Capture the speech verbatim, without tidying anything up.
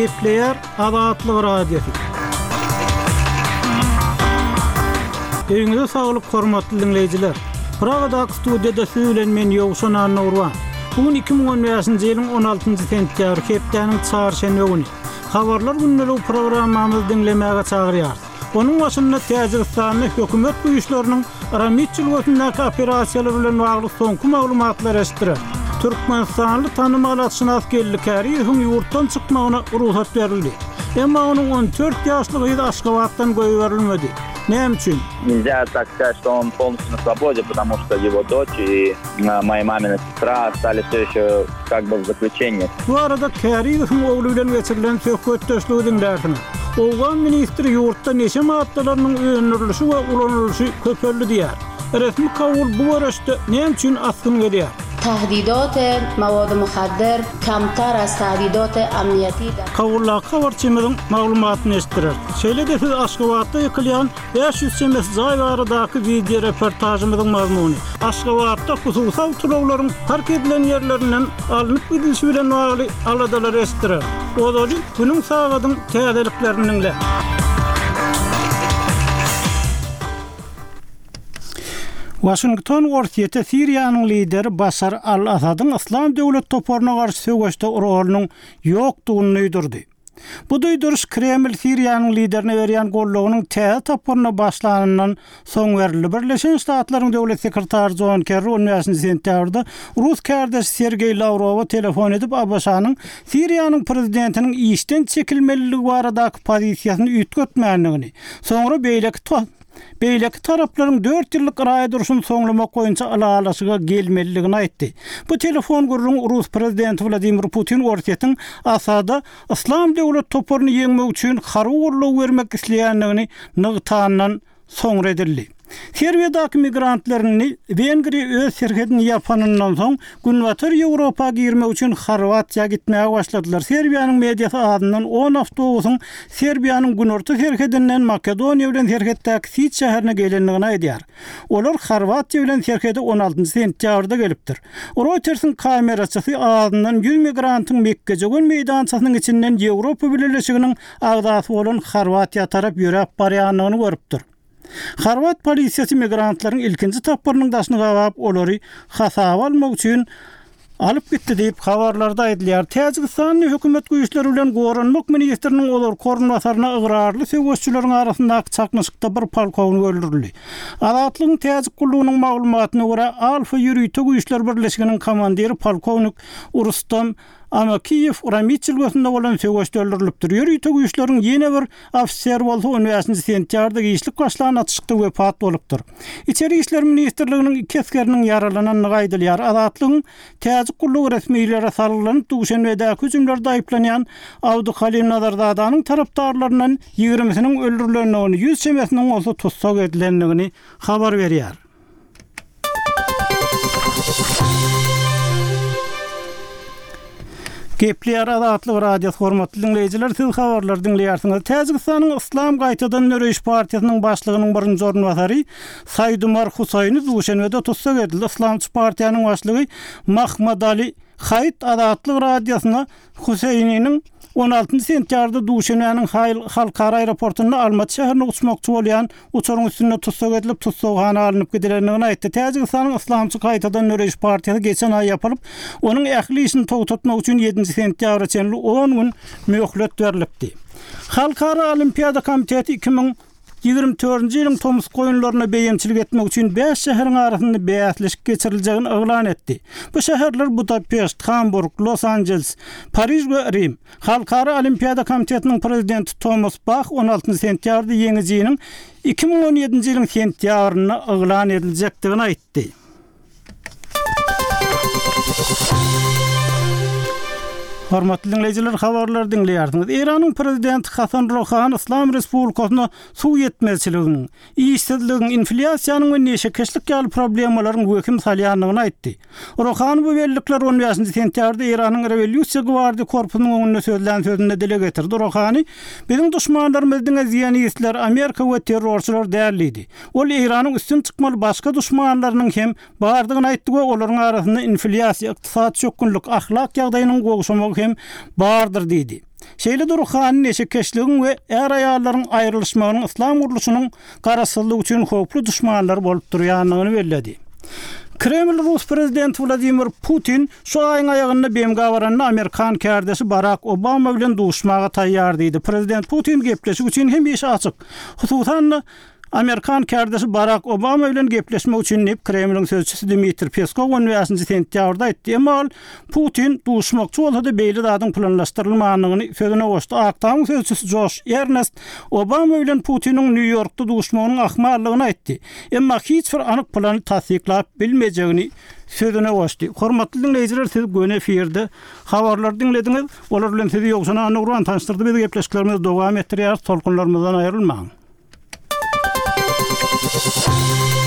Gepleyer Azatlyk Radiosu. Öňüňizde saglyk, hormatly dinleýijiler. Pragadaky studiýada söylenmen Ýowşan Anurwan. Bugün iki bin on beşinji ýylyň on altynjy sentýabr hepdeniň çarşembe güni. Habarlar günlük programmamyzy dinlemäge çagyrýar. Onuň başynda Täjikistanyň hökümet güýçleriniň aramitçiligindäki operasiýalar bilen bagly soňky maglumatlar eşitdiler. Türkmenistanly tanymalatsynaz gellikäri ýurtdan çykmagyna ruhsat berildi. Emma onuň on dört ýaşlygy Aşgabatdan goýberilmedi. Näme üçin? Нельзя так сказать, что он полностью на свободе, потому что его дочь и моя мамина сестра остались все еще как бы в заключении. Bu arada Käriyev'in oğlu bilen geçirilen söhbetdeşligi dinlersin. Owgan ministri ýurtda neçe maddalarynyň öňürilişi we ulanylýşy köpelli diýär. Resmi kabul bu araşda näme üçin askyn gelýär? تهدیدات مواد مخدر کمتر از تهدیدات امنیتی در Kawulla habarçymyzyň maglumatyny eşitdiler. Şeýle-de siz Aşgabatda ýykylýan beş yüz çemes zaýbaradaky video reportajymyzyň mazmuny. Aşgabatda hususy awtolawlaryň park edilen ýerlerinden alınıp gidilişi bilen bagly aladalar eşitdiler. Ozaly günüň sagadyň täzeliklerini. Washington Ortiýete Siriýanyň lideri Başar al-Asadyň Islam döwlet toparyna garşy söwgeşde rolunyň ýokdugyny duýdurdy. Bu duýduruş Kreml Siriýanyň liderine berýän gollagynyň täze toparyna başlanandan soň berildi. Birleşen Ştatlaryň döwlet sekretary John Kerry on beşinji sentýabrda Rus kärdeş Sergey Lavrowa telefon edip Abaşanyň Siriýanyň prezidentiniň işden çekilmeliligi baradaky pozisiýasyny üýtgetmänligini, soňra beýleki Beýleki taraplaryň dört ýyllyk raýa duruşyny soňlamak boýunça alalaşyga gelmeliligini aýtdy. Bu telefon gurulmagy Rus prezidenti Vladimir Putin Ortiýetiň Asada Islam döwlet toparyny ýeňmek üçin harwurlyk bermek isleýänligini nygtandan soňra edildi. Serbiýadaky migrantlaryny Wengriýa öz serhedini ýapanyndan soň günbatyr Ýewropaga girmek üçin Horwatiýa gitmäge başladylar. Serbiýanyň mediýasy adyndan on awtobusyň Serbiýanyň günorta serhedinden Makedoniýa bilen serheddäki Sit şäherine gelenligini aýdýar. Olar Horwatiýa bilen serhede on altynjy sentýabrda gelipdir. Reuters'in kameraçysy adyndan yüz migrantyň Mekkeje meýdançasynyň içinden Ýewropa Birleşiginiň agdasy bolan Horwatiýa tarap ýörep barýanlygyny görüpdir. Horwat polisiýasy migrantlaryň ilkinji taparynyň daşyny gabap olary hasaba almak üçin alyp gitdi diýip habarlarda aýdylýar. Täjikistanyň hökümet güýçleri bilen goranmak ministriniň olar korunmasaryna ıgrarly söwüşçüleriň arasyndaky çaknaşykda bir polkownik öldürildi. Azatlygyň täzik gullugynyň maglumatyna görä Alfa ýürüýte güýçler birleşiginiň komandiri polkownik Urustam Amakiyev Uramitçiliginde bolan söwüşde öldürilipdir. Ýürüýte güýçleriň ýene bir ofisier bolsa on beşinji sentýabrda giýişlik başlanan atışykda wepat bolupdyr. İçeri işler ministrliginiň iki askeriniň yaralanyny gaýdylýar. Azatlygyň täzik gullugy resmiýetlere sarylanyp duşanbedäki hüjümlerde aýplanýan Awdy Halim Nazardadanyň tarapdarlaryndan ýigrimesiniň öldürilenligini, yüz çemesiniň bolsa tutsak edilenligini habar berýär. Gepleyer Azatlyk Radiosu hormatly dinleýijiler, siz habarlar dinleýärsiňiz. Täjikistanyň Islam gaýtadan Nöreýiş partiýasynyň başlygynyň birinji ornwasary Saýdumar Husaýny duşanbede tutsak edildi. Islamçy partiýanyň başlygy Mahmadali Hayit Azatlyk Radiosyna Husaýnyň on altynjy sentýabrda duşanbanyň halkara aeroportunda Almaty şäherine uçmakçy bolýan uçaryň üstünde tutsak edilip tutsakhana alınıp gidilenligini aýtdy. Täjikistanyň Islamçy gaýtadan Nöreýiş partiýasy geçen aý ýapalyp, onuň ähli işini togatmak üçin yedinji sentýabra çenli on gün möhlet berilipdi. Halkara Olimpiada Komiteti iki bin ýygrimi dördünji ýylyň Tomus goýunlaryna beýemçilik etmek üçin beş şäheriň arasynda beýatlyşyk geçiriljegini eglan etdi. Bu şäherler Budapest, Hamburg, Los Angeles, Paris we Rim. Halkara Olimpiada Komitetiniň prezidenti Thomas Bach on altynjy sentýabrda ýeňijiniň iki bin on ýedinji ýylyň sentýabryna eglan ediljekdigini aýtdy. Hormatly dinleýijiler, habarlar dinleýärsiňiz. Iranyň prezidenti Hasan Rouhani Islam Respublikasyna suw ýetmezçiliginiň, işsizligiň, inflasiýanyň we neşekeşlik ýaly problemalaryň hökm salýanlygyny aýtdy. Rouhani bu bellikler on beşinji sentýabrda Iranyň Rewolýusiýa Gwardiýa korpusynyň öňünde sözlen sözünde dile getirdi. Rouhani, "Biziň düşmanlarymyzyň ziýanyýetler Amerika we terrorçylar däldi. Ol Iranyň üstün çykmaly başga düşmanlarynyň hem bardygyny aýtdy we olaryň arasynda inflasiýa, ykdysat çökünlük, ahlak ýagdaýynyň gowşamagy hem bardyr" diýdi. Şeýle durukanyň eşekkeşligiň we er aýallaryň aýrylşmagynyň islam urlusynyň garasyllygy üçin howply düşmanlar bolup durýanyny belledi. Kreml Rus prezidenti Vladimir Putin şu ayın ayağında B M G varanna Amerikan kärdesi Barack Obama bilen duşmaga taýýar diýdi. Prezident Putin gepleşik üçin hem işi açyk. Hususan Amerikan kärdesi Barack Obama bilen gepleşmek üçin nip Kremlin sözçüsü Dmitri Peskov on beşinji sentýabrda etdi. Emal Putin duşmakçy bolsa da beýle zadyň planlaşdyrylmagyny sözüne goşdy. Aktaň sözçüsü Josh Ernest Obama bilen Putiniň New Yorkda duşmagynyň ahmarlygyny aýtdy. Emma hiç bir anyk plany tasdiklap bilmejegini sözüne goşdy. Hormatly dinleýijiler, siz göne efirde habarlar dinlediňiz. Olar bilen sizi ýokşana anyk tanıştyrdy. Biz gepleşiklerimiz dowam etdirýär. Tolkunlarymyzdan aýrylmaň.